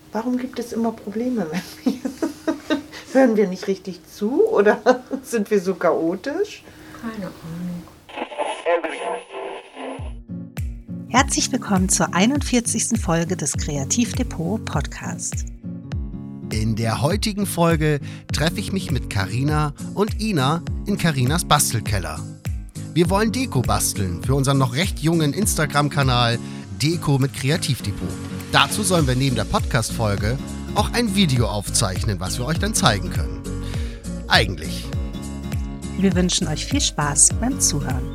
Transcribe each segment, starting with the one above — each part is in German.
Warum gibt es immer Probleme? Hören wir nicht richtig zu oder sind wir so chaotisch? Keine Ahnung. Herzlich willkommen zur 41. Folge des Kreativdepot Podcast. In der heutigen Folge treffe ich mich mit Carina und Ina in Carinas Bastelkeller. Wir wollen Deko basteln für unseren noch recht jungen Instagram-Kanal Deko mit Kreativdepot. Dazu sollen wir neben der Podcast-Folge auch ein Video aufzeichnen, was wir euch dann zeigen können. Eigentlich. Wir wünschen euch viel Spaß beim Zuhören.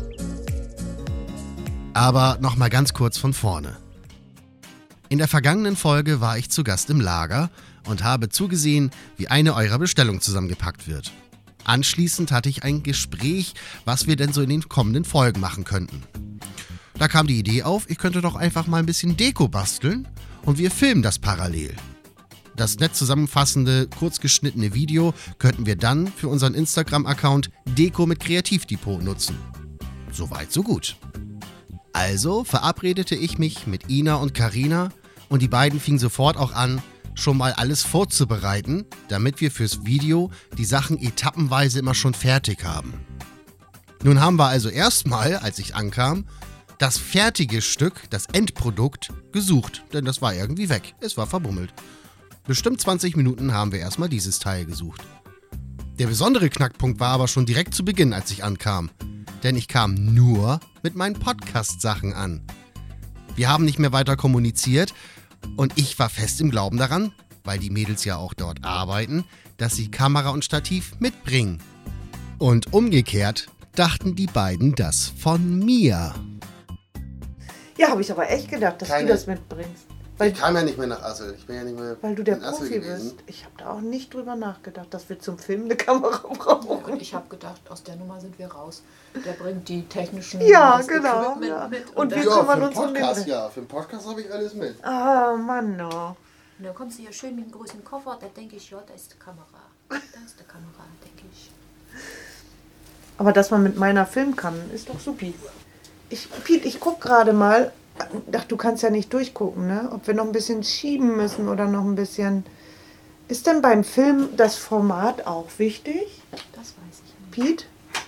Aber nochmal ganz kurz von vorne. In der vergangenen Folge war ich zu Gast im Lager und habe zugesehen, wie eine eurer Bestellungen zusammengepackt wird. Anschließend hatte ich ein Gespräch, was wir denn so in den kommenden Folgen machen könnten. Da kam die Idee auf, ich könnte doch einfach mal ein bisschen Deko basteln und wir filmen das parallel. Das nett zusammenfassende, kurz geschnittene Video könnten wir dann für unseren Instagram-Account Deko mit Kreativdepot nutzen. Soweit, so gut. Also verabredete ich mich mit Ina und Carina und die beiden fingen sofort auch an, schon mal alles vorzubereiten, damit wir fürs Video die Sachen etappenweise immer schon fertig haben. Nun haben wir also erstmal, als ich ankam, das fertige Stück, das Endprodukt, gesucht, denn das war irgendwie weg, es war verbummelt. Bestimmt 20 Minuten haben wir erstmal dieses Teil gesucht. Der besondere Knackpunkt war aber schon direkt zu Beginn, als ich ankam, denn ich kam nur mit meinen Podcast-Sachen an. Wir haben nicht mehr weiter kommuniziert und ich war fest im Glauben daran, weil die Mädels ja auch dort arbeiten, dass sie Kamera und Stativ mitbringen. Und umgekehrt dachten die beiden das von mir. Ja, habe ich aber echt gedacht, dass du das mitbringst. Ich kam ja nicht mehr nach Assel. Ich bin ja nicht mehr Weil du der in Assel Profi gewesen. bist. Ich habe da auch nicht drüber nachgedacht, dass wir zum Filmen eine Kamera brauchen. Und ich habe gedacht, aus der Nummer sind wir raus. Der bringt die technischen Ja, das genau, Equipment ja. mit. Und wir Ja, kümmern für den uns um den Podcast, Rest. ja. Für den Podcast habe ich alles mit. Oh Mann, oh. Und dann kommst du hier schön mit einem großen Koffer, da denke ich, ja, da ist die Kamera. Da ist die Kamera, denke ich. Aber dass man mit meiner filmen kann, ist doch supi. Piet, ich guck gerade mal. Ach, du kannst ja nicht durchgucken, ne? Ob wir noch ein bisschen schieben müssen oder noch ein bisschen... Ist denn beim Film das Format auch wichtig, Das weiß ich nicht. Piet?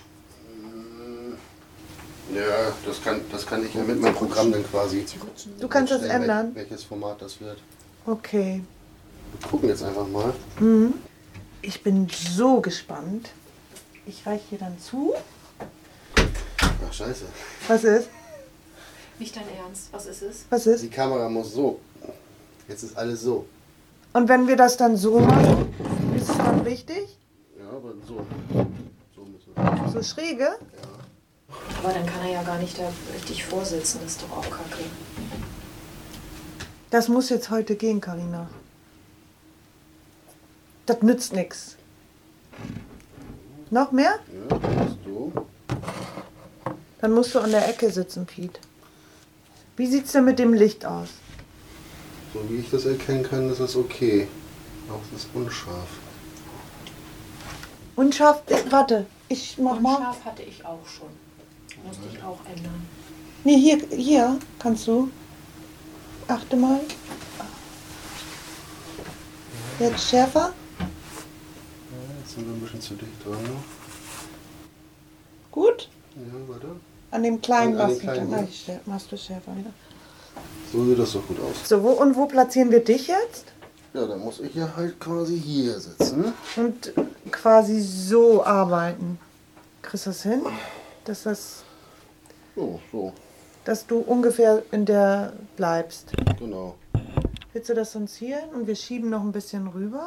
Ja, das kann ich ja mit meinem Programm dann quasi. Du kannst das einstellen, ändern? Welches Format das wird. Okay. Wir gucken jetzt einfach mal. Ich bin so gespannt. Ich reiche hier dann zu. Ach, scheiße. Was ist? Nicht dein Ernst, was ist es? Was ist? Die Kamera muss so. Jetzt ist alles so. Und wenn wir das dann so machen, ist es dann richtig? Ja, aber so. So müssen wir. So schräge? Aber dann kann er ja gar nicht da richtig vorsitzen, das ist doch auch kacke. Das muss jetzt heute gehen, Carina. Das nützt nichts. Noch mehr? Ja, das ist so. Dann musst du an der Ecke sitzen, Piet. Wie sieht's denn mit dem Licht aus? So wie ich das erkennen kann, ist das okay. Auch es ist unscharf. Unscharf, warte, ich mach Und mal. scharf hatte ich auch schon. Musste ich auch ändern. Nee, hier kannst du. Achte mal. Jetzt schärfer. Ja, jetzt sind wir ein bisschen zu dicht dran noch. Gut. Ja, warte. An dem kleinen An dem machst du kleinen, dann. ne? Machst du schärfer wieder. So sieht das doch gut aus. So, wo platzieren wir dich jetzt? Ja, dann muss ich ja halt quasi hier sitzen. Und quasi so arbeiten. Kriegst du das hin? So, Dass du ungefähr in der bleibst. genau. Willst du das sonst hier hin und wir schieben noch ein bisschen rüber?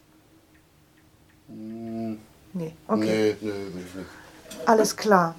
Nee, okay. Nee, will ich nicht. Alles klar.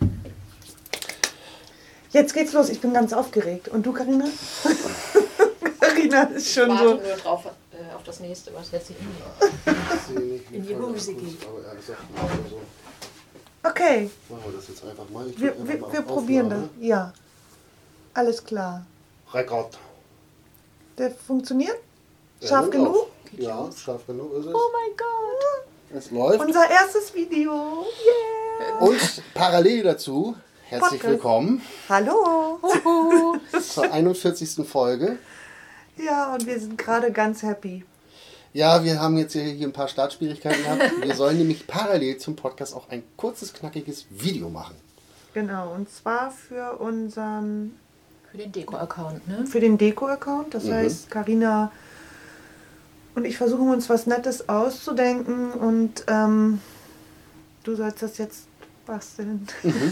Jetzt geht's los. Ich bin ganz aufgeregt. Und du, Carina? Carina ist schon Warte so. nur drauf, auf das nächste, was jetzt hier Ich sehe nicht, wie In die voll Hose das geht. ist, aber ehrlich gesagt, also so. Okay, Machen wir das jetzt einfach mal. Ich wir, drück einfach wir, mal wir auf probieren das. Aufnahme. Ja. Alles klar. Rekord. Der funktioniert? Ja, Scharf nimmt genug? auf. Ja, scharf genug ist es. Oh mein Gott. Es läuft. Unser erstes Video. Yeah. Und parallel dazu, herzlich Podcast. willkommen Hallo. zur 41. Folge. Ja, und wir sind gerade ganz happy. Ja, wir haben jetzt hier ein paar Startschwierigkeiten gehabt. Wir sollen nämlich parallel zum Podcast auch ein kurzes, knackiges Video machen. Genau, und zwar für unseren... Für den Deko-Account, ne? Für den Deko-Account. Das heißt, Carina und ich versuchen uns was Nettes auszudenken und du sollst das jetzt basteln.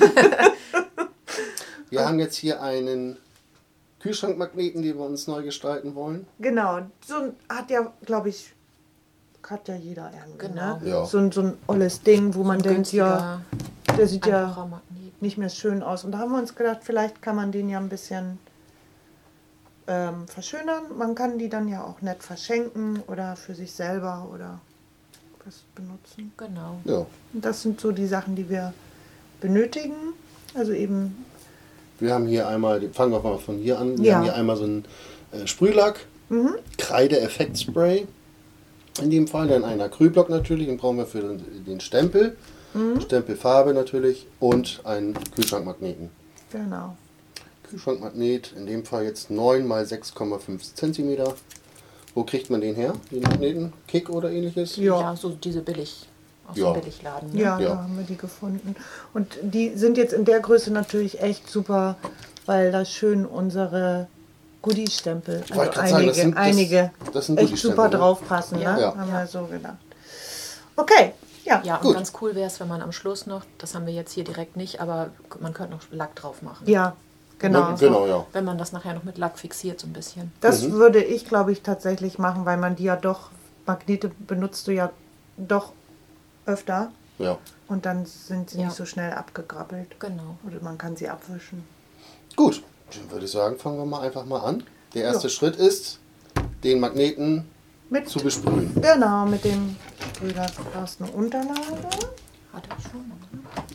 Wir haben jetzt hier einen Kühlschrankmagneten, den wir uns neu gestalten wollen. Genau, so hat ja, glaube ich, hat ja jeder irgendwie. Genau. Ne? Ja. So ein olles Ding, wo man denkt, ja, der sieht ja einfacher Magnet. nicht mehr schön aus. Und da haben wir uns gedacht, vielleicht kann man den ja ein bisschen verschönern. Man kann die dann ja auch nett verschenken oder für sich selber oder was benutzen. Genau. Ja. Und das sind so die Sachen, die wir benötigen. Also eben, Wir haben hier einmal, fangen wir mal von hier an, wir Ja. haben hier einmal so einen Sprühlack, Kreide-Effektspray, in dem Fall dann ein Acrylblock natürlich, den brauchen wir für den Stempel, Stempelfarbe natürlich und einen Kühlschrankmagneten. genau. Kühlschrankmagnet, in dem Fall jetzt 9 x 6,5 cm. Wo kriegt man den her, den Magneten? Kick oder ähnliches? Ja, so diese billig, aus Ja. dem Billigladen. Ne? Ja, Ja. da haben wir die gefunden. Und die sind jetzt in der Größe natürlich echt super, weil da schön unsere Goodie-Stempel, Ich wollte also gerade sagen, einige das sind echt Goodie-Stempel, super ne? draufpassen. Ja. Ne? Ja. Haben wir so gedacht. Okay, ja. Ja, und Gut. ganz cool wäre es, wenn man am Schluss noch, das haben wir jetzt hier direkt nicht, aber man könnte noch Lack drauf machen. Ja, genau. Genau, ja. Wenn man das nachher noch mit Lack fixiert so ein bisschen. Das würde ich, glaube ich, tatsächlich machen, weil man die ja doch, Magnete benutzt du ja doch öfter Ja. und dann sind sie Ja. nicht so schnell abgegrabbelt. Genau. Oder man kann sie abwischen. Gut, dann würde ich sagen, fangen wir mal einfach mal an. Der erste Schritt ist, den Magneten Mit, zu besprühen. genau, mit dem Sprühlack aus einer Unterlage. Hat er schon. Ne?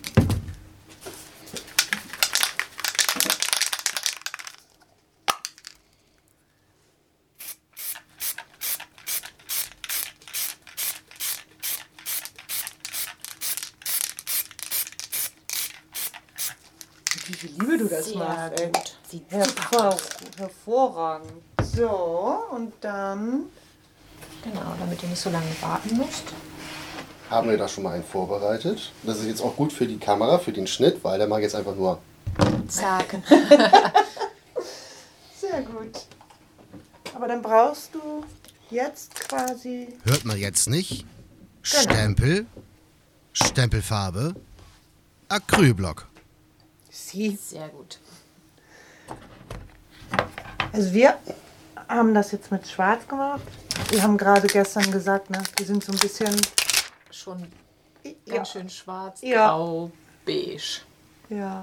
Wie viel Liebe du das Sehr machst, ey. gut. Sieht super aus. Hervorragend. So, und dann... Genau, damit ihr nicht so lange warten müsst. Haben wir da schon mal einen vorbereitet. Das ist jetzt auch gut für die Kamera, für den Schnitt, weil der mag jetzt einfach nur... Zack. Sehr gut. Aber dann brauchst du jetzt quasi... Hört man jetzt nicht? Genau. Stempel, Stempelfarbe, Acrylblock. Sie. Sehr gut. Also wir haben das jetzt mit Schwarz gemacht. Wir haben gerade gestern gesagt, ne, wir sind so ein bisschen... Schon Ja. ganz schön schwarz, Ja. grau, beige. Ja.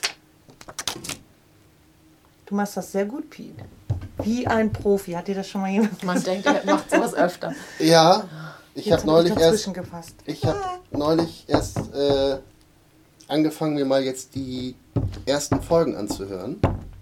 Du machst das sehr gut, Pete. Wie ein Profi. Hat dir das schon mal jemand Man denkt, er macht sowas öfter. Ja, ich habe neulich erst... gefasst. Ich habe neulich erst angefangen, mir mal jetzt die ersten Folgen anzuhören.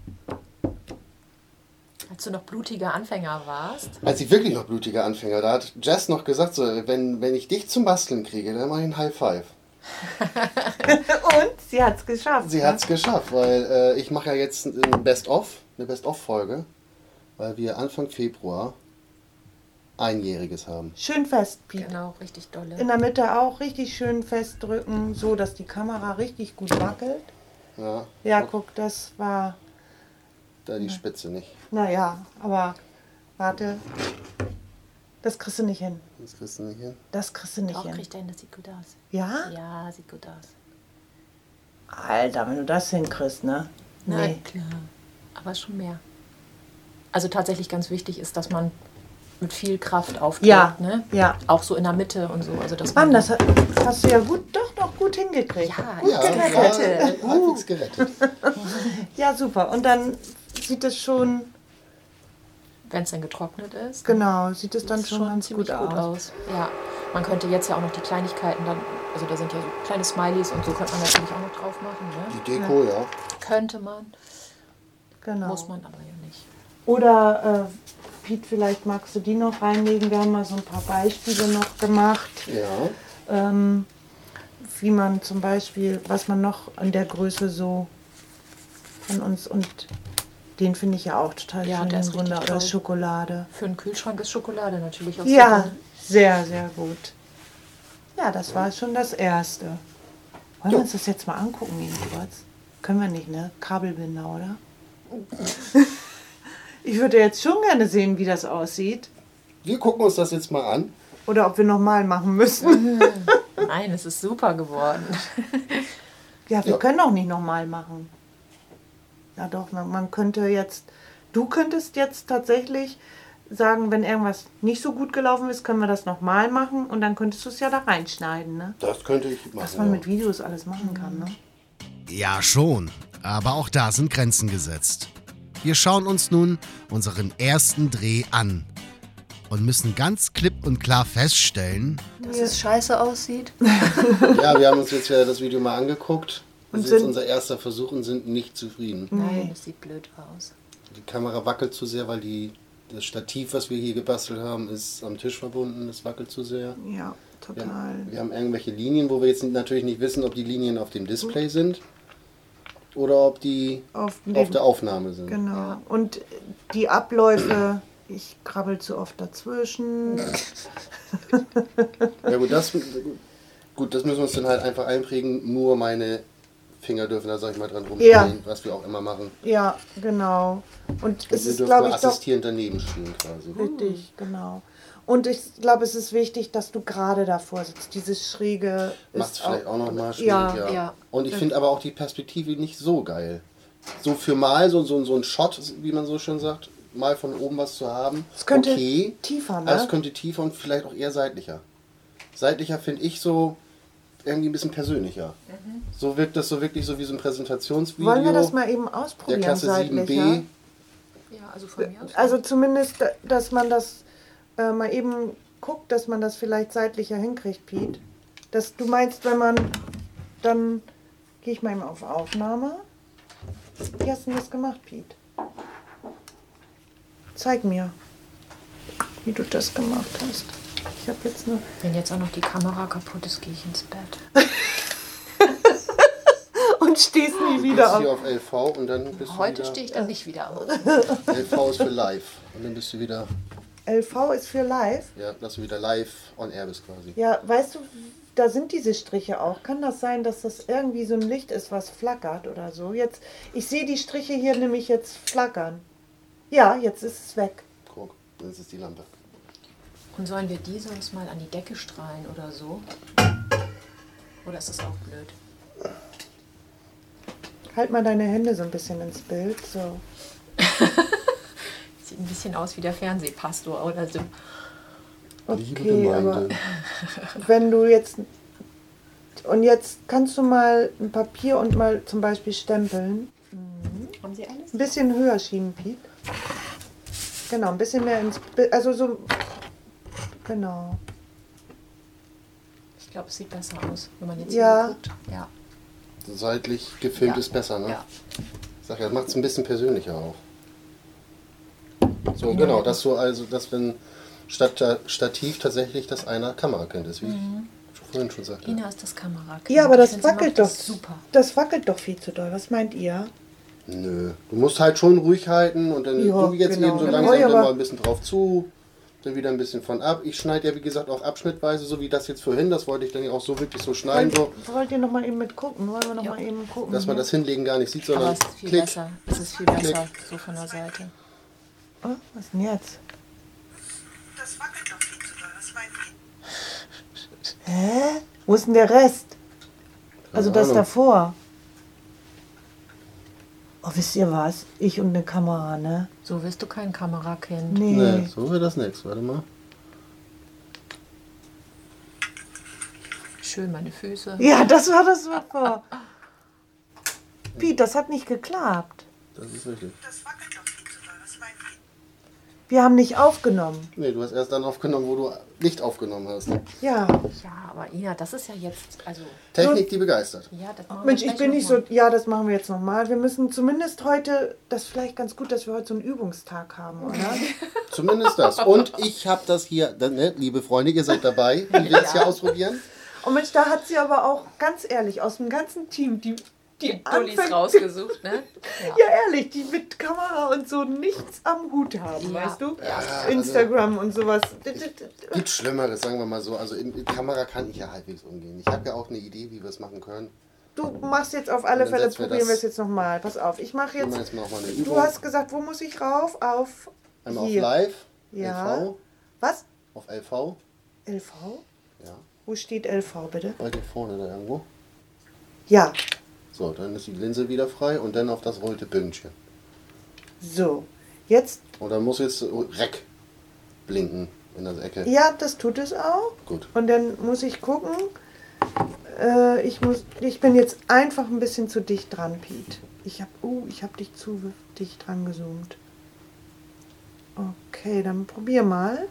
Als du noch blutiger Anfänger warst. Als ich wirklich noch blutiger Anfänger, da hat Jess noch gesagt, so, wenn ich dich zum Basteln kriege, dann mache ich einen High Five. Und sie hat es geschafft. Sie hat es geschafft, weil ich mache ja jetzt eine Best-of-Folge, weil wir Anfang Februar Einjähriges haben. Schön fest, Pete. Genau, richtig dolle. In der Mitte auch richtig schön festdrücken, so dass die Kamera richtig gut wackelt. Ja, Ja, guck, das war... da die Spitze nicht. Naja, aber warte. Das kriegst du nicht hin. Das kriegst du nicht hin. Das kriegst du nicht Auch hin. kriegt er hin, das sieht gut aus. Ja? Ja, sieht gut aus. Alter, wenn du das hinkriegst, ne? Na Nee. klar. Aber schon mehr. Also tatsächlich ganz wichtig ist, dass man mit viel Kraft auftritt. Ja, Ne? ja. Auch so in der Mitte und so. Also dass Mann, man das hast du ja doch noch gut hingekriegt. Ja, gut Ja, gerettet. halbwegs gerettet. Ja, super. Und dann sieht es schon, wenn es dann getrocknet ist, genau, sieht es dann sieht schon ganz ziemlich gut aus. Ja, man könnte jetzt ja auch noch die Kleinigkeiten dann, also da sind ja so kleine Smileys und so könnte man natürlich auch noch drauf machen. Ne? Die Deko, ja. Könnte man, Genau. muss man aber ja nicht. Oder, Piet, vielleicht magst du die noch reinlegen. Wir haben mal so ein paar Beispiele noch gemacht. Ja. Wie man zum Beispiel, was man noch an der Größe so von uns und Den finde ich ja auch total Ja, schön, der ist den Wunder richtig oder toll. Schokolade. Für einen Kühlschrank ist Schokolade natürlich auch Ja, super. sehr, sehr gut. Ja, das war schon das Erste. Wollen wir uns das jetzt mal angucken, eben kurz? Können wir nicht, ne? Kabelbinder, oder? Ich würde jetzt schon gerne sehen, wie das aussieht. Wir gucken uns das jetzt mal an. Oder ob wir nochmal machen müssen. Nein, es ist super geworden. Ja, wir können auch nicht nochmal machen. Ja doch, man könnte jetzt... Du könntest jetzt tatsächlich sagen, wenn irgendwas nicht so gut gelaufen ist, können wir das nochmal machen und dann könntest du es ja da reinschneiden, ne? Das könnte ich machen. Was man mit Videos alles machen kann, ne? Ja, schon. Aber auch da sind Grenzen gesetzt. Wir schauen uns nun unseren ersten Dreh an und müssen ganz klipp und klar feststellen, Dass es scheiße aussieht. Ja, wir haben uns jetzt ja das Video mal angeguckt. Das Und ist jetzt sind- unser erster Versuch und sind nicht zufrieden. Nein, das sieht blöd aus. Die Kamera wackelt zu sehr, weil das Stativ, was wir hier gebastelt haben, ist am Tisch verbunden. Das wackelt zu sehr. Ja, total. Wir haben irgendwelche Linien, wo wir jetzt natürlich nicht wissen, ob die Linien auf dem Display sind oder ob die Auf auf der Aufnahme sind. Genau. Und die Abläufe, ich krabbel zu oft dazwischen. Ja gut, das müssen wir uns dann halt einfach einprägen. Nur meine Finger dürfen da, sag ich mal, dran rumstehen, Ja. was wir auch immer machen. Ja, genau. Und es Wir ist, dürfen glaube nur ich, doch assistierend daneben stehen quasi. richtig, genau. Und ich glaube, es ist wichtig, dass du gerade davor sitzt. Dieses Schräge Macht es ist vielleicht auch nochmal schwierig, Ja, ja. ja. Und ich finde aber auch die Perspektive nicht so geil. So für mal so ein Shot, wie man so schön sagt, mal von oben was zu haben. Es könnte okay, tiefer, aber es ne? könnte tiefer und vielleicht auch eher seitlicher. Seitlicher finde ich so irgendwie ein bisschen persönlicher. So wirkt das so wirklich so wie so ein Präsentationsvideo. Wollen wir das mal eben der ausprobieren, Klasse seitlich, 7b. ja? Ja, also von mir aus. Also zumindest, dass man das mal eben guckt, dass man das vielleicht seitlicher hinkriegt, Piet. Du meinst, wenn man, dann gehe ich mal eben auf Aufnahme. Wie hast du denn das gemacht, Piet? Zeig mir, wie du das gemacht hast. Ich habe jetzt nur... Wenn jetzt auch noch die Kamera kaputt ist, gehe ich ins Bett. Und stehst nie Du wieder bist hier auf. auf LV und dann bist du Heute wieder... stehe ich dann nicht wieder auf. LV ist für live. Und dann bist du wieder... LV ist für live. Ja, dass du wieder live on air bist quasi. Ja, weißt du, da sind diese Striche auch. Kann das sein, dass das irgendwie so ein Licht ist, was flackert oder so? Jetzt, ich sehe die Striche hier nämlich jetzt flackern. Ja, jetzt ist es weg. Guck, das ist die Lampe. Und sollen wir die sonst mal an die Decke strahlen oder so? Oder ist das auch blöd? Halt mal deine Hände so ein bisschen ins Bild. So. Sieht ein bisschen aus wie der Fernsehpastor oder so. Liebe Okay, aber Gemeinde. wenn du jetzt... Und jetzt kannst du mal ein Papier und mal zum Beispiel stempeln. Haben Sie alles? Ein bisschen höher schieben, Piet. Genau, ein bisschen mehr ins Bild. Also so... Genau. Ich glaube, es sieht besser aus, wenn man jetzt Ja. hier guckt. Ja. Seitlich gefilmt Ja. ist besser, ne? Ja. Ich sag ja, das macht es ein bisschen persönlicher auch. So, genau, dass du also, dass wenn statt Stativ tatsächlich das einer Kamera kennt, ist, wie ich vorhin schon sagte. Ina ist das Kamera. Ja, aber Ich das finde, sie macht wackelt doch. das super. Das wackelt doch viel zu doll. Was meint ihr? Nö, du musst halt schon ruhig halten und dann Ja, so wie jetzt genau. eben so Dann langsam brauch ich dann aber- mal ein bisschen drauf zu, dann wieder ein bisschen von ab. Ich schneide ja wie gesagt auch abschnittweise, so wie das jetzt vorhin, das wollte ich dann ja auch so wirklich so schneiden, so, Wollt ihr noch mal eben mit gucken? Wollen wir noch Ja. mal eben gucken? dass man hier? das Hinlegen gar nicht sieht, Aber sondern es ist viel klick. besser. Es ist viel besser, so von der Seite. Oh, was denn jetzt? Das wackelt doch viel zu doll. Was meint ihr? Hä? Wo ist denn der Rest? Also Keine das Ahnung. davor. Oh, wisst ihr was? Ich und eine Kamera, ne? So wirst du kein Kamerakind. Nee. Nee, so wird das nichts. Warte mal. Schön meine Füße. Ja, das war das super. Piet, das hat nicht geklappt. Das ist richtig. Das wackelt doch viel zu doll. Was meint ihr? Wir haben nicht aufgenommen. Nee, du hast erst dann aufgenommen, wo du nicht aufgenommen hast. Ja. Ja, aber Ina, das ist ja jetzt, also, Technik, die begeistert. ja, das machen Mensch, wir ich gleich bin noch nicht mal. so. Ja, das machen wir jetzt nochmal. Wir müssen zumindest heute. Das ist vielleicht ganz gut, dass wir heute so einen Übungstag haben, oder? Zumindest das. Und ich habe das hier, ne, liebe Freunde, ihr seid dabei, wie wir es hier ausprobieren. Und Mensch, da hat sie aber auch, ganz ehrlich, aus dem ganzen Team, die Die Dullis anfängt- rausgesucht, ne? Ja, ehrlich, die mit Kamera und so nichts am Hut haben, Ja. weißt du? Ja, Instagram und sowas. Gibt Schlimmeres, sagen wir mal so. Also in Kamera kann ich ja halbwegs umgehen. Ich habe ja auch eine Idee, wie wir es machen können. Du machst jetzt auf alle Und dann Fälle, setzen wir probieren wir das- es jetzt nochmal. Pass auf, ich mache Wir machen jetzt, jetzt noch mal eine du Übung. hast gesagt, wo muss ich rauf? Auf Einmal hier. auf Live, Ja. LV, Was? auf LV. LV? Ja, Wo steht LV bitte? bei dir vorne da irgendwo. Ja, So, dann ist die Linse wieder frei und dann auf das rote Bündchen. so. Jetzt, Und dann muss jetzt Rec blinken in der Ecke. ja, das tut es auch. Gut. Und dann muss ich gucken. Ich bin jetzt einfach ein bisschen zu dicht dran, Piet. Ich hab dich zu dicht dran gezoomt. Okay, dann probier mal.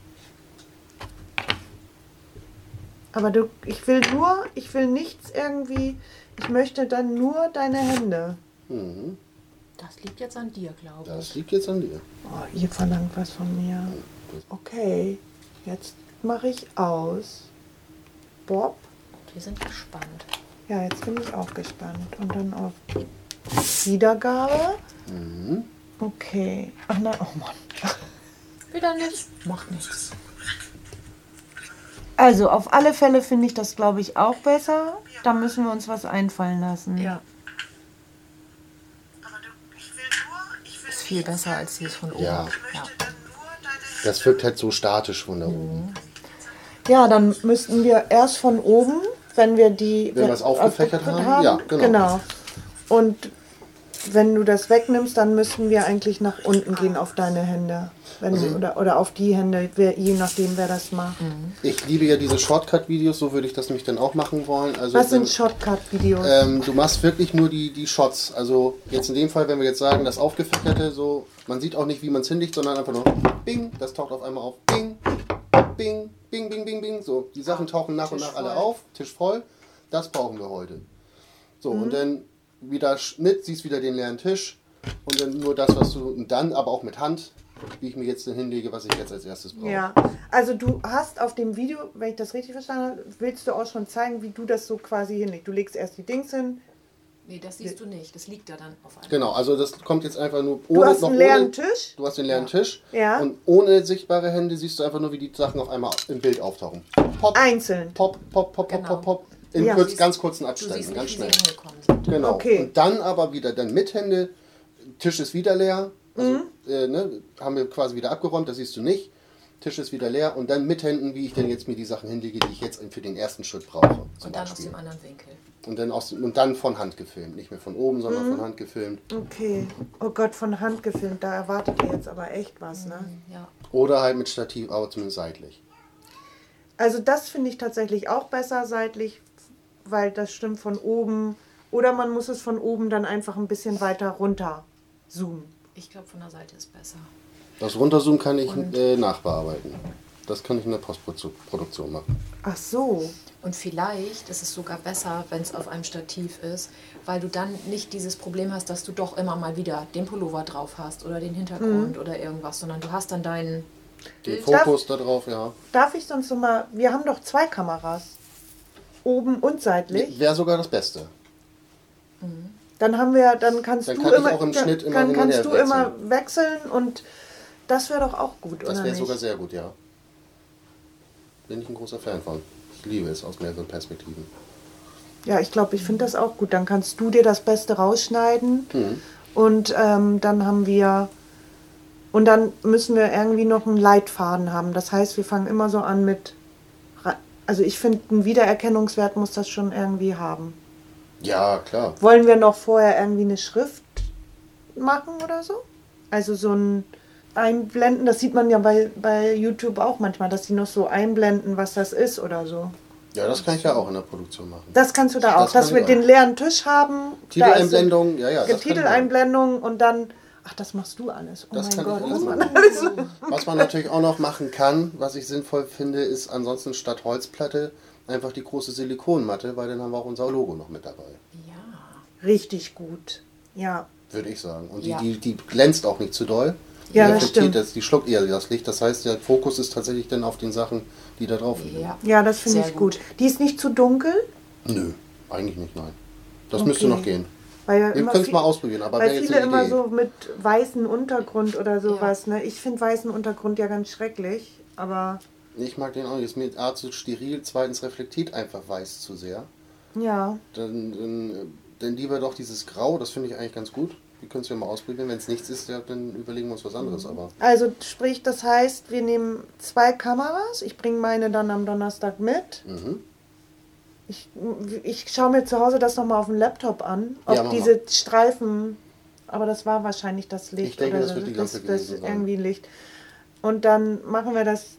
Aber ich will nichts irgendwie, ich möchte dann nur deine Hände. Mhm. Das liegt jetzt an dir, glaube ich. Das liegt jetzt an dir. Oh, ihr verlangt was von mir. Okay, jetzt mache ich aus. Bob. Wir sind gespannt. Ja, jetzt bin ich auch gespannt. Und dann auf Wiedergabe. Mhm. Okay. Ach nein, oh Mann. Wieder nicht. Macht nichts. Also auf alle Fälle finde ich das, glaube ich, auch besser. Da müssen wir uns was einfallen lassen. Ja. Ist viel besser als dieses von oben. Ja. Ja. Das wirkt halt so statisch von da oben. Ja, dann müssten wir erst von oben, wenn wir Wenn wir es aufgefächert haben? Ja, genau. Und wenn du das wegnimmst, dann müssten wir eigentlich nach unten gehen auf deine Hände. Oder auf die Hände, je nachdem, wer das macht. Ich liebe ja diese Shortcut-Videos, so würde ich das nämlich dann auch machen wollen. Also Was sind Shortcut-Videos? du machst wirklich nur die Shots. Also jetzt in dem Fall, wenn wir jetzt sagen, das Aufgefächerte, so, man sieht auch nicht, wie man es hinlegt, sondern einfach nur Bing, das taucht auf einmal auf. Bing, Bing, Bing, Bing, Bing, Bing. So, die Sachen tauchen nach und nach alle auf, Tisch voll. Das brauchen wir heute. So, und dann wieder Schnitt, siehst wieder den leeren Tisch und dann nur das, was du, und dann aber auch mit Hand, wie ich mir jetzt dann hinlege, was ich jetzt als erstes brauche. Ja, also du hast auf dem Video, wenn ich das richtig verstanden habe, willst du auch schon zeigen, wie du das so quasi hinlegst. Du legst erst die Dings hin. Nee, das siehst du nicht. Das liegt da dann auf einmal. Genau, also das kommt jetzt einfach nur Du hast einen leeren Tisch. Du hast den leeren Tisch Ja. und ohne sichtbare Hände siehst du einfach nur, wie die Sachen auf einmal im Bild auftauchen. Pop, Einzeln. pop, pop, pop, Genau. pop, pop. In Ja. ganz kurzen Du Abständen, siehst ganz nicht, wie schnell. sie hingekommen sind. Genau. Okay. Und dann aber wieder dann mit Hände, Tisch ist wieder leer. Also, haben wir quasi wieder abgeräumt, das siehst du nicht. Tisch ist wieder leer und dann mit Händen, wie ich denn jetzt mir die Sachen hinlege, die ich jetzt für den ersten Schritt brauche. Zum Und dann aus Beispiel. dem anderen Winkel. Und dann von Hand gefilmt. Nicht mehr von oben, sondern von Hand gefilmt. Okay. Oh Gott, von Hand gefilmt. Da erwartet ihr jetzt aber echt was, ne? Ja. Oder halt mit Stativ, aber zumindest seitlich. Also das finde ich tatsächlich auch besser seitlich, weil das stimmt von oben. Oder man muss es von oben dann einfach ein bisschen weiter runter zoomen. Ich glaube, von der Seite ist besser. Das Runterzoomen kann ich nachbearbeiten. Das kann ich in der Postproduktion machen. Ach so. Und vielleicht ist es sogar besser, wenn es auf einem Stativ ist, weil du dann nicht dieses Problem hast, dass du doch immer mal wieder den Pullover drauf hast oder den Hintergrund oder irgendwas, sondern du hast dann deinen Den Bild. Fokus da drauf, ja. Darf ich sonst noch mal... Wir haben doch 2 Kameras. Oben und seitlich. Wäre sogar das Beste. Dann kannst Dann du kann ich immer, auch im Schnitt immer dann hin und kannst her du wechseln. immer wechseln und das wäre doch auch gut, Das oder wäre nicht? sogar sehr gut, ja. Bin ich ein großer Fan von. Ich liebe es aus mehreren Perspektiven. Ja, ich glaube, ich finde das auch gut. Dann kannst du dir das Beste rausschneiden und dann haben wir... Und dann müssen wir irgendwie noch einen Leitfaden haben. Das heißt, wir fangen immer so an mit... Also ich finde, einen Wiedererkennungswert muss das schon irgendwie haben. Ja, klar. Wollen wir noch vorher irgendwie eine Schrift machen oder so? Also so ein Einblenden, das sieht man ja bei YouTube auch manchmal, dass die noch so einblenden, was das ist oder so. Ja, das kann ich ja auch in der Produktion machen. Das kannst du da auch, Das kann dass wir ich auch. den leeren Tisch haben. Titeleinblendung, ja, das kann ich auch. Titeleinblendung und dann, ach, das machst du alles. Oh Das mein kann Gott, ich was alles man machen. alles. Was man natürlich auch noch machen kann, was ich sinnvoll finde, ist ansonsten statt Holzplatte einfach die große Silikonmatte, weil dann haben wir auch unser Logo noch mit dabei. Ja. Richtig gut. Ja. Würde ich sagen. Und Ja. die glänzt auch nicht zu doll. Die Ja, das reflektiert stimmt. das, die schluckt eher das Licht. Das heißt, der Fokus ist tatsächlich dann auf den Sachen, die da drauf liegen. Ja. Ja, das finde Sehr ich gut. Die ist nicht zu dunkel. Nö, eigentlich nicht, nein. Das müsste noch gehen. Weil ja Wir immer können es mal ausprobieren, aber weil wäre jetzt viele eine immer Idee. so mit weißem Untergrund oder sowas. Ne? Ich finde weißen Untergrund ja ganz schrecklich, aber Ich mag den auch nicht. Ist mir A zu steril, zweitens reflektiert einfach weiß zu sehr. ja. Dann lieber doch dieses Grau, das finde ich eigentlich ganz gut. Wir können es ja mal ausprobieren. Wenn es nichts ist, ja, dann überlegen wir uns was anderes. Aber Also sprich, das heißt, wir nehmen 2 Kameras. Ich bringe meine dann am Donnerstag mit. Ich schaue mir zu Hause das nochmal auf dem Laptop an, ob Ja, mach diese Streifen, aber das war wahrscheinlich das Licht. Ich denke, oder das wird die Lampe das gewesen sein. irgendwie Licht. Und dann machen wir das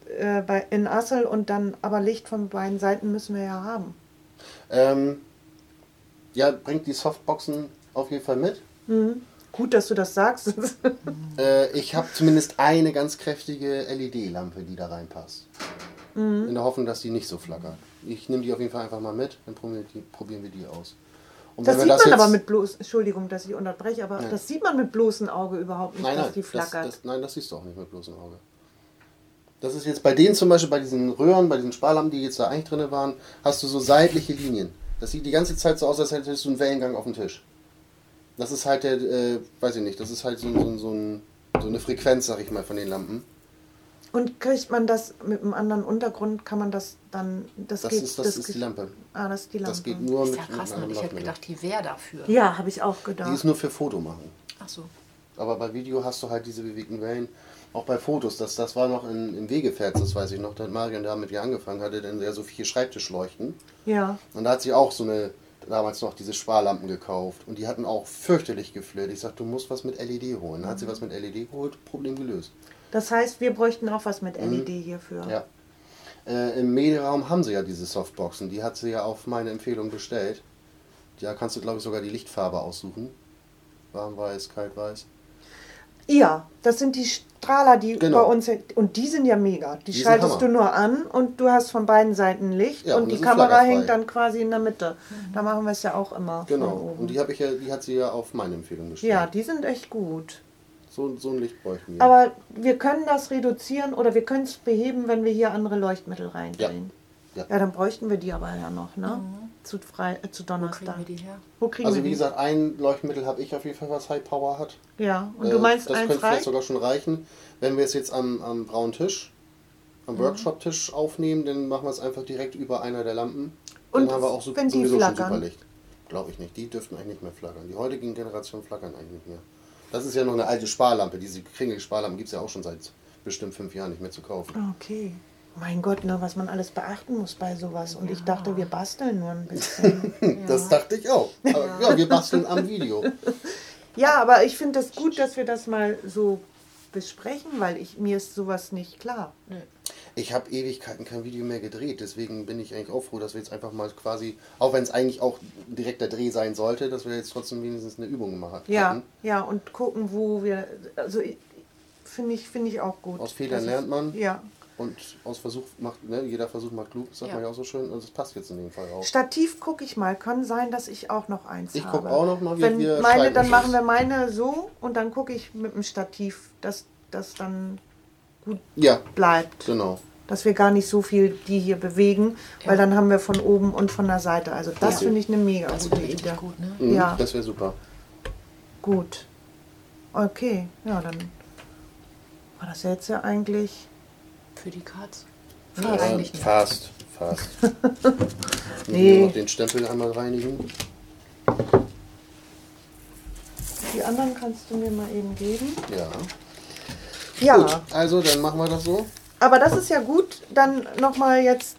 in Assel und dann, aber Licht von beiden Seiten müssen wir ja haben. ja, bringt die Softboxen auf jeden Fall mit. Gut, dass du das sagst. Ich habe zumindest eine ganz kräftige LED-Lampe, die da reinpasst. In der Hoffnung, dass die nicht so flackert. Ich nehme die auf jeden Fall einfach mal mit, dann probieren wir die aus. Und Das wenn sieht wir man jetzt- aber mit bloß, Entschuldigung, dass ich unterbreche, aber Nein. das sieht man mit bloßem Auge überhaupt nicht, dass die flackert. Nein, das siehst du auch nicht mit bloßem Auge. Das ist jetzt bei denen zum Beispiel, bei diesen Röhren, bei diesen Sparlampen, die jetzt da eigentlich drin waren, hast du so seitliche Linien. Das sieht die ganze Zeit so aus, als hättest du einen Wellengang auf dem Tisch. Das ist halt der, weiß ich nicht, das ist halt so eine Frequenz, sag ich mal, von den Lampen. Und kriegt man das mit einem anderen Untergrund, kann man das dann, das ist die Lampe. Ah, das ist die Lampe. Das geht nur Ist mit, ja krass, mit ne? einem Ich hätte Leuchtmittel. gedacht, die wäre dafür. Ja, habe ich auch Die gedacht. ist nur für Foto machen. Ach so. Aber bei Video hast du halt diese bewegten Wellen. Auch bei Fotos, das war noch im Wegefährt, das weiß ich noch, da hat Marion da mit ihr angefangen, hatte dann ja so 4 Schreibtischleuchten. Ja. Und da hat sie auch damals noch diese Sparlampen gekauft. Und die hatten auch fürchterlich geflirt. Ich sag, du musst was mit LED holen. Dann hat sie was mit LED geholt, Problem gelöst. Das heißt, wir bräuchten auch was mit LED hierfür. Ja. Im Medienraum haben sie ja diese Softboxen. Die hat sie ja auf meine Empfehlung bestellt. Da kannst du, glaube ich, sogar die Lichtfarbe aussuchen. Warmweiß, kaltweiß. Ja, das sind die Strahler, die Genau. bei uns, und die sind ja mega. Die sind schaltest Hammer. du nur an und du hast von beiden Seiten Licht Ja, und und die das ist Kamera flaggerfrei. hängt dann quasi in der Mitte. Da machen wir es ja auch immer. von Genau. oben. Und die hat sie ja auf meine Empfehlung bestellt. Ja, die sind echt gut. So ein Licht bräuchten wir. Aber wir können das reduzieren oder wir können es beheben, wenn wir hier andere Leuchtmittel reindrehen. Ja. Ja, dann bräuchten wir die aber ja noch, ne? Zu Wo kriegen Donnerstag. wir die her? Wo kriegen Also wir wie die? gesagt, ein Leuchtmittel habe ich auf jeden Fall, was High Power hat. Ja, und du meinst das eins könnte vielleicht reicht? sogar schon reichen. Wenn wir es jetzt am braunen Tisch, am Workshop-Tisch aufnehmen, dann machen wir es einfach direkt über einer der Lampen. Und dann haben wir auch wenn die sowieso schon flackern? super Licht. Glaube ich nicht. Die dürften eigentlich nicht mehr flackern. Die heutigen Generationen flackern eigentlich nicht mehr. Das ist ja noch eine alte Sparlampe. Diese Kringel-Sparlampen gibt es ja auch schon seit bestimmt 5 Jahren nicht mehr zu kaufen. Okay. Mein Gott, ne, was man alles beachten muss bei sowas. Und ich dachte, wir basteln nur ein bisschen. Das dachte ich auch. Aber, ja, wir basteln am Video. Ja, aber ich finde das gut, dass wir das mal so besprechen, weil mir ist sowas nicht klar. Ich habe Ewigkeiten kein Video mehr gedreht, deswegen bin ich eigentlich auch froh, dass wir jetzt einfach mal quasi, auch wenn es eigentlich auch ein direkter Dreh sein sollte, dass wir jetzt trotzdem wenigstens eine Übung gemacht hatten. Ja, und gucken, wo wir, also finde ich auch gut. Aus Fehlern Das lernt man. Ja. Und aus Versuch macht, ne, jeder Versuch macht klug, das sagt Ja. man ja auch so schön, und das passt jetzt in dem Fall auch. Stativ gucke ich mal. Kann sein, dass ich auch noch eins Ich habe. guck auch noch mal, wie Wenn wir meine, schreiben dann müssen. machen wir meine so und dann gucke ich mit dem Stativ, dass das dann gut Ja, bleibt. genau. Dass wir gar nicht so viel die hier bewegen, weil dann haben wir von oben und von der Seite. Also das Ja. finde ich eine mega Das gute wäre richtig Idee. gut, ne? Mhm, Ja. Das wäre super. Gut. Okay, ja, dann war das jetzt ja eigentlich. Für die Katz. Eigentlich nicht. Fast. Nee. Nur noch den Stempel einmal reinigen. Die anderen kannst du mir mal eben geben. Ja. Ja, Gut, also dann machen wir das so. aber das ist ja gut. Dann nochmal jetzt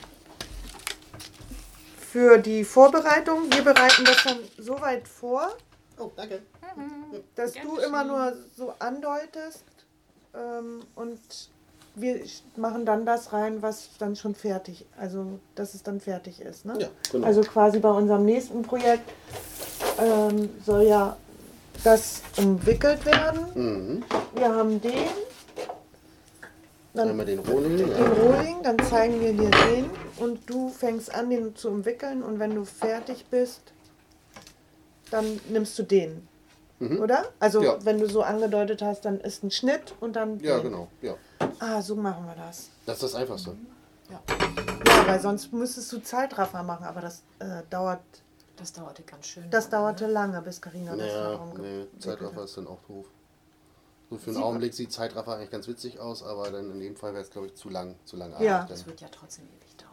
für die Vorbereitung. Wir bereiten das dann so weit vor, Oh, danke. dass du immer nur so andeutest und wir machen dann das rein, was dann schon fertig, also dass es dann fertig ist. Ne? Ja, genau. Also quasi bei unserem nächsten Projekt soll ja das umwickelt werden. Mhm. Wir haben den, dann Einmal den Rohling. den Ja. Rohling, dann zeigen wir dir den und du fängst an, den zu umwickeln und wenn du fertig bist, dann nimmst du den. Oder? Also Ja. wenn du so angedeutet hast, dann ist ein Schnitt und dann Ja, den. genau. Ja. Ah, so machen wir das. Das ist das Einfachste. Ja, weil sonst müsstest du Zeitraffer machen, aber das dauert Das dauerte ganz schön. Das dauerte lange, bis Carina das Ja, Raum Zeitraffer ist dann auch doof. So für einen Augenblick sieht Zeitraffer eigentlich ganz witzig aus, aber dann in dem Fall wäre es, glaube ich, zu lang Ja. Das wird ja trotzdem ewig dauern.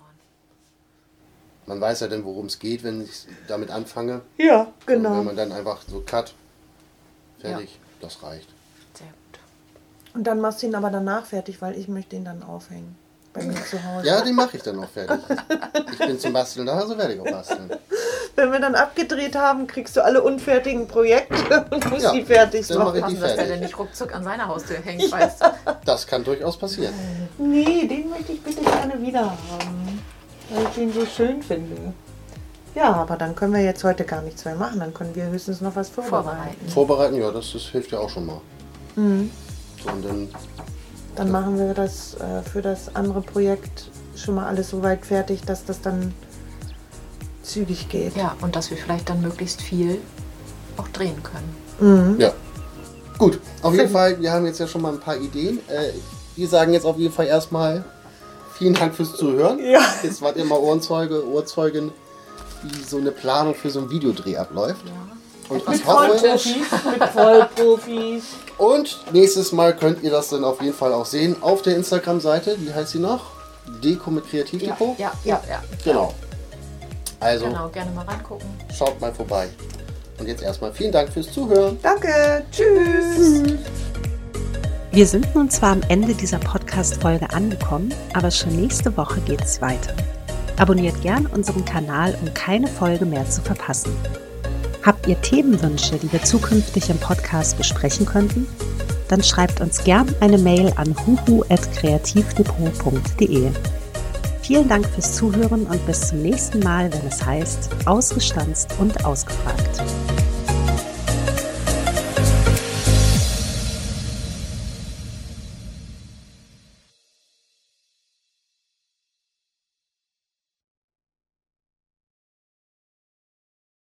Man weiß ja dann, worum es geht, wenn ich damit anfange. Ja, Und genau. wenn man dann einfach so cut, fertig, das reicht. Sehr gut. Und dann machst du ihn aber danach fertig, weil ich möchte ihn dann aufhängen. Bei mir zu Hause. Ja, den mache ich dann auch fertig. Ich bin zum Basteln da, also werde ich auch basteln. Wenn wir dann abgedreht haben, kriegst du alle unfertigen Projekte und musst Ja, die fertig dann mache ich machen. die Dass der fertig. denn nicht ruckzuck an seiner Haustür hängt, weißt du. Das kann durchaus passieren. Nee, den möchte ich bitte gerne wieder haben. Weil ich ihn so schön finde. Ja, aber dann können wir jetzt heute gar nichts mehr machen. Dann können wir höchstens noch was vorbereiten. Vorbereiten, ja, das hilft ja auch schon mal. Mhm. So, und dann, Dann machen wir das für das andere Projekt schon mal alles so weit fertig, dass das dann zügig geht. Ja, und dass wir vielleicht dann möglichst viel auch drehen können. ja. Gut, auf jeden Fall, wir haben jetzt ja schon mal ein paar Ideen. Wir sagen jetzt auf jeden Fall erstmal vielen Dank fürs Zuhören. Ja. Jetzt wart ihr mal Ohrzeugin, wie so eine Planung für so ein Videodreh abläuft. Und ich hoffe, Mit Vollprofis. und nächstes Mal könnt ihr das dann auf jeden Fall auch sehen auf der Instagram-Seite. Wie heißt sie noch? Deko mit Kreativdepot? Ja. Genau. Also Genau, gerne mal reingucken. schaut mal vorbei. Und jetzt erstmal vielen Dank fürs Zuhören. Danke. Tschüss. Wir sind nun zwar am Ende dieser Podcast-Folge angekommen, aber schon nächste Woche geht es weiter. Abonniert gern unseren Kanal, um keine Folge mehr zu verpassen. Habt ihr Themenwünsche, die wir zukünftig im Podcast besprechen könnten? Dann schreibt uns gern eine Mail an huhu@kreativdepot.de. Vielen Dank fürs Zuhören und bis zum nächsten Mal, wenn es heißt, ausgestanzt und ausgefragt.